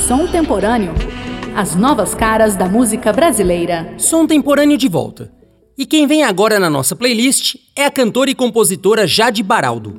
Som Temporâneo. As novas caras da música brasileira. Som Temporâneo de volta. E quem vem agora na nossa playlist é a cantora e compositora Jade Baraldo.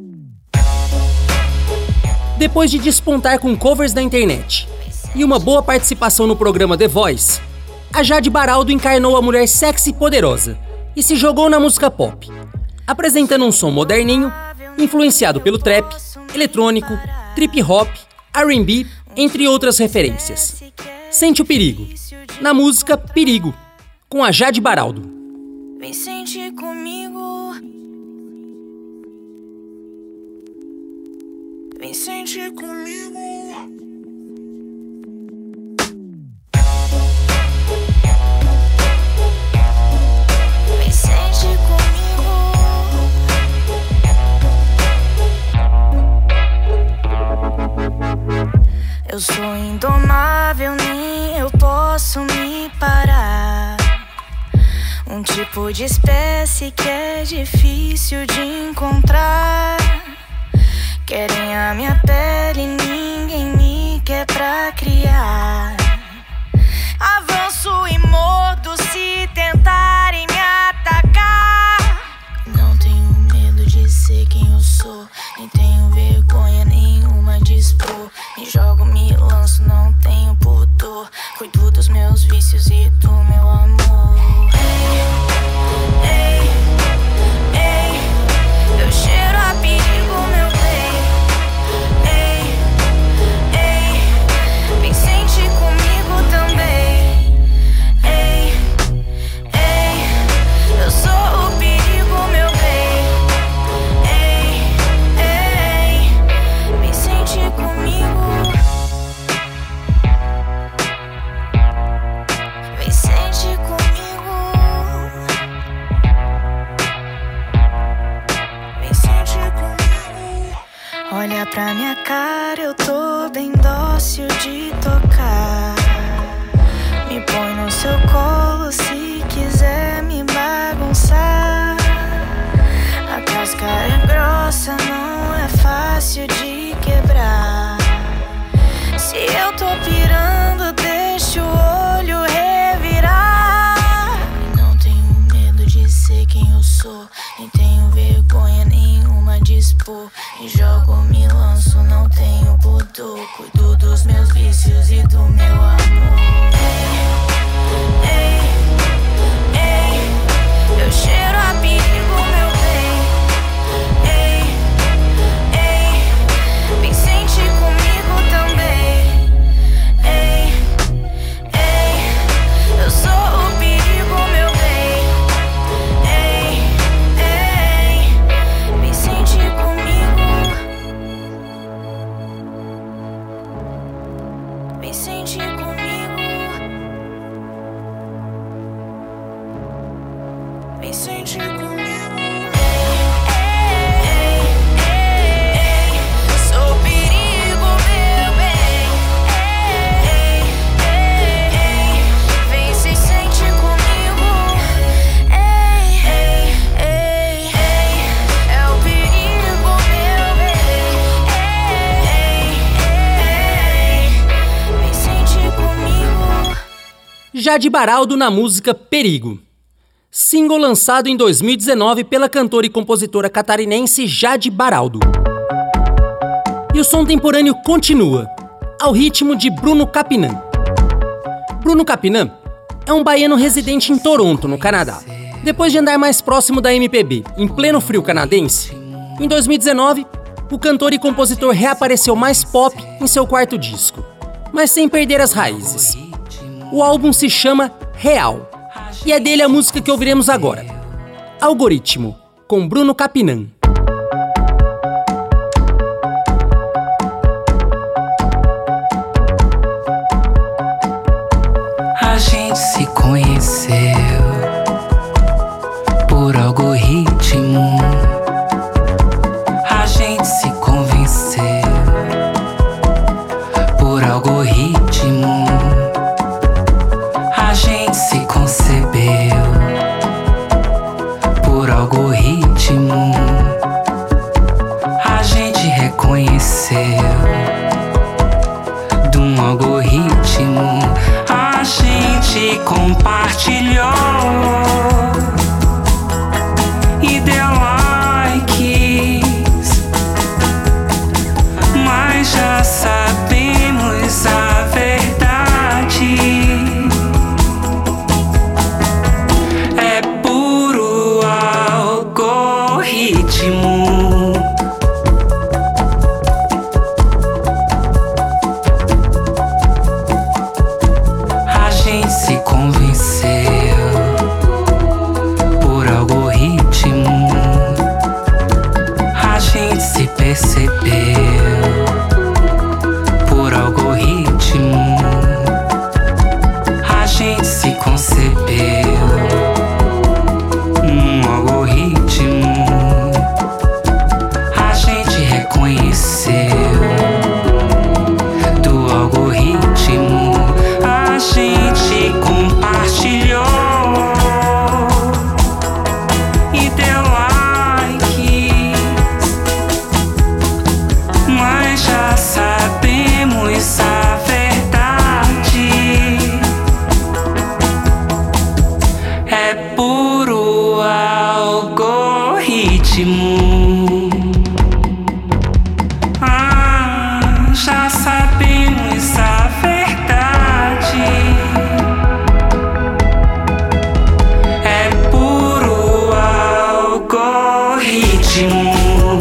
Depois de despontar com covers da internet e uma boa participação no programa The Voice, a Jade Baraldo encarnou a mulher sexy e poderosa e se jogou na música pop, apresentando um som moderninho, influenciado pelo trap, eletrônico, trip hop, R&B, entre outras referências. Sente o perigo, na música Perigo, com a Jade Baraldo. Vem sentir comigo. Vem sentir comigo. Vem sentir comigo. Eu sou indomável, nem eu posso me parar. Um tipo de espécie que é difícil de encontrar. Querem a minha pele, ninguém me quer pra criar. Avanço e mordo se tentarem me atacar. Não tenho medo de ser quem eu sou, nem tenho vergonha nenhuma de expor. Me jogo, me lanço, não tenho pudor. Cuido dos meus vícios e do meu amor. Ei, ei, ei, eu cheiro a perigo, meu bem. Ei, ei, vem sentir comigo também. Ei, ei, eu sou o perigo, meu bem. Ei, ei, vem sentir comigo. Vem sentir comigo. Vem sentir comigo. Olha pra minha cara, eu tô bem dócil de tocar. Me põe no seu colo se quiser me bagunçar. A casca é grossa, não é fácil de quebrar. Se eu tô pirando, deixa o olho revirar. Não tenho medo de ser quem eu sou, nem tenho vergonha nenhuma de expor. Me jogo, me lanço, não tenho pudor. Cuido dos meus vícios e do meu amor. Ei, ei, ei, eu cheiro a perigo, meu bem. Ei, ei, vem sentir comigo também. Ei, ei, eu sou o perigo, meu bem. Ei, ei, vem sentir comigo. Vem sentir comigo. Vem sentir comigo. Ei, ei, ei, sou o perigo, meu bem. Ei, ei, ei, vem se sentir comigo. Ei, ei, ei, ei, é o perigo, meu bem. Ei, ei, ei, vem sentir comigo. Jade Baraldo na música Perigo. Single lançado em 2019 pela cantora e compositora catarinense Jade Baraldo. E o Som Temporâneo continua, ao ritmo de Bruno Capinã. Bruno Capinã é um baiano residente em Toronto, no Canadá. Depois de andar mais próximo da MPB, em pleno frio canadense, em 2019, o cantor e compositor reapareceu mais pop em seu quarto disco, mas sem perder as raízes. O álbum se chama Real, e é dele a música que ouviremos agora, Algoritmo, com Bruno Capinã. A gente se conheceu por algoritmo. A gente se convenceu por algoritmo. A gente se concebeu por algoritmo. compartilhou e deu likes, mas já sabemos a verdade. É puro algoritmo. A gente se convenceu por algoritmo. A gente se percebeu por algoritmo. A gente se concebeu num algoritmo. A gente reconheceu do algoritmo. A gente compartilhou e deu likes, mas já sabemos a verdade. É puro algoritmo. Já sabemos a verdade. É puro algoritmo.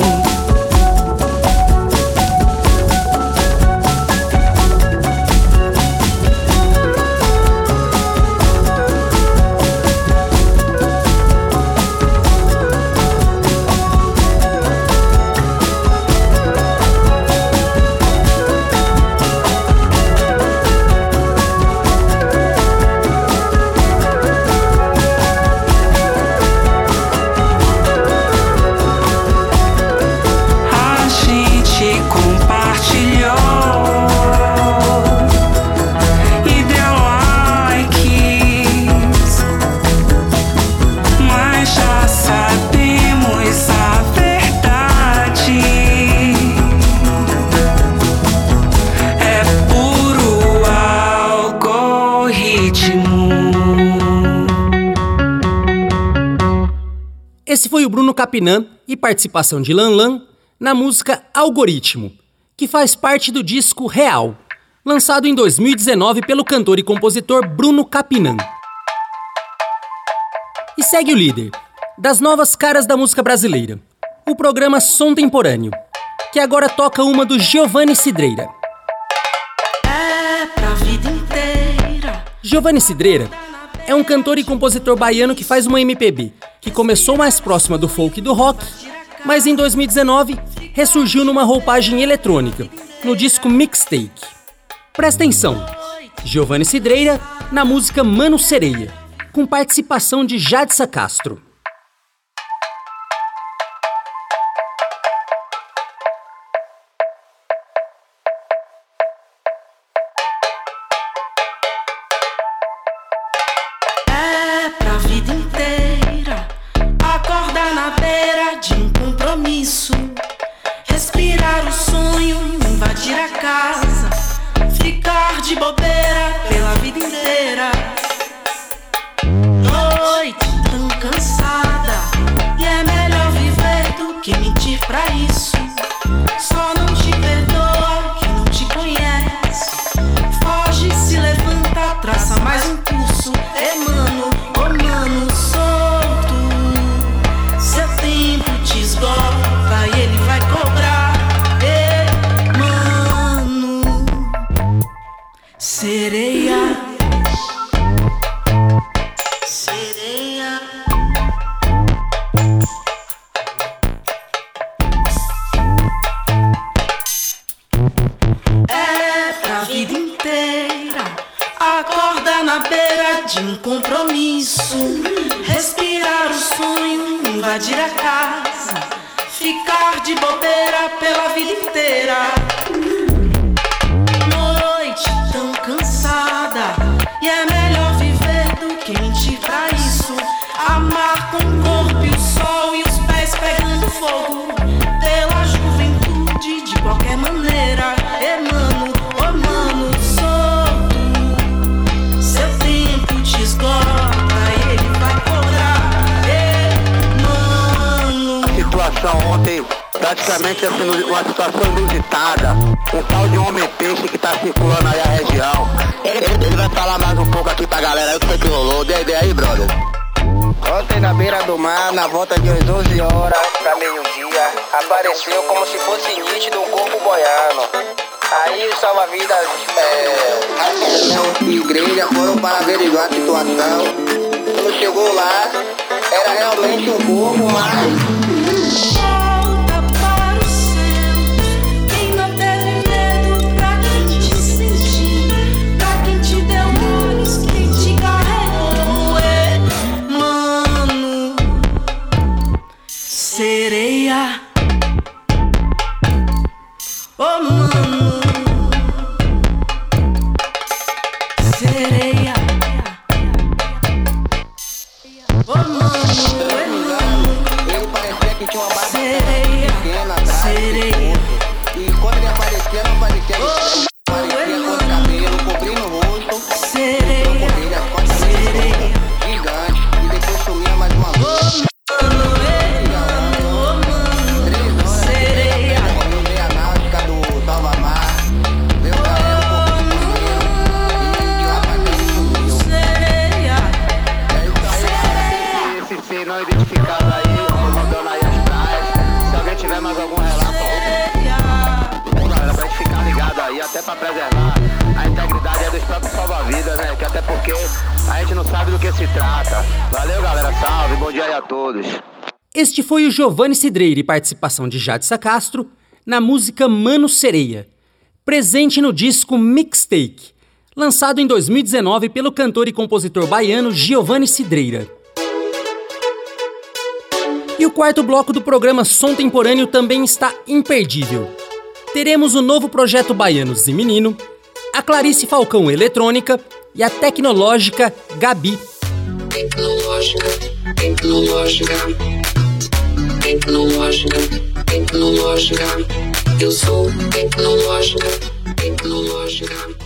A gente compartilhou e deu likes, mas já sabemos a verdade. É puro algoritmo. Esse foi o Bruno Capinã e participação de Lanlan na música Algoritmo, que faz parte do disco Real, lançado em 2019 pelo cantor e compositor Bruno Capinã. E segue o líder das novas caras da música brasileira, o programa Som Temporâneo, que agora toca uma do Giovanni Cidreira. É pra vida inteira. Giovanni Cidreira é um cantor e compositor baiano que faz uma MPB, que começou mais próxima do folk e do rock, mas em 2019 ressurgiu numa roupagem eletrônica, no disco Mixtape. Presta atenção, Giovanni Cidreira na música Mano Sereia, com participação de Jadsa Castro. É pra vida inteira. Acordar na beira de um compromisso. Respirar o sonho, invadir a casa. Ficar de bobeira pela vida inteira. Noite tão cansada, e é melhor viver do que mentir pra isso. Só não te perdoa quem não te conhece. Foge, se levanta, traça mais um curso. Mano, oh mano, solto. Seu tempo te esgota e ele vai cobrar. Mano, sereia. Sereia. É pra vida inteira. Acorda na beira de um compromisso. Respirar o sonho, invadir a casa. Ficar de bobeira pela vida inteira. Noite tão cansada, e é melhor viver do que mentir pra isso. Amar com o corpo e o sol e os pés pegando fogo. Pela juventude de qualquer maneira. Mano, oh mano, solto. Seu tempo te praticamente assim, uma situação inusitada. Um tal de homem peixe que tá circulando aí a região. Ele vai falar mais um pouco aqui pra galera aí o que foi que rolou. Dê ideia aí, brother. Ontem na beira do mar, na volta de umas 12 horas pra meio-dia, apareceu como se fosse nítido um corpo boiando. Aí os salva-vidas e igreja foram para averiguar a situação. Quando chegou lá, era realmente um corpo, mas... Volta para o céu. Quem não teve medo, pra quem te sentiu, pra quem te deu olhos, quem te carregou. Mano, sereia. Oh, mano, sereia. Oh, mano, Ele parecia que tinha uma barba sereia, pequena atrás. sereia. E quando ele aparecia, não parecia que parecia com o cabelo cobrindo o rosto. Sereia, Ele as costas sereia. gigante. E depois sumia mais uma vez. 3 horas Sereia. eu vi a náutica do Salva-Mar. Meu galera, um pouco de dinheiro. E de lá pra cá ele sumiu. Sereia, É isso aí. Esse ser não identificado aí, rodando aí as praias. Se alguém tiver mais algum relato, bom, galera, pra gente ficar ligado aí, até pra preservar a integridade aí dos próprios salva-vidas, né? Que até porque a gente não sabe do que se trata. Valeu, galera, salve, bom dia aí a todos. Este foi o Giovanni Cidreira e participação de Jadissa Castro na música Mano Sereia, presente no disco Mixtape, lançado em 2019 pelo cantor e compositor baiano Giovanni Cidreira. E o quarto bloco do programa Som Temporâneo também está imperdível. Teremos o novo projeto baiano Zimenino, a Clarice Falcão Eletrônica e a tecnológica Gabi. Tecnológica, tecnológica, tecnológica, tecnológica. Eu sou tecnológica, tecnológica.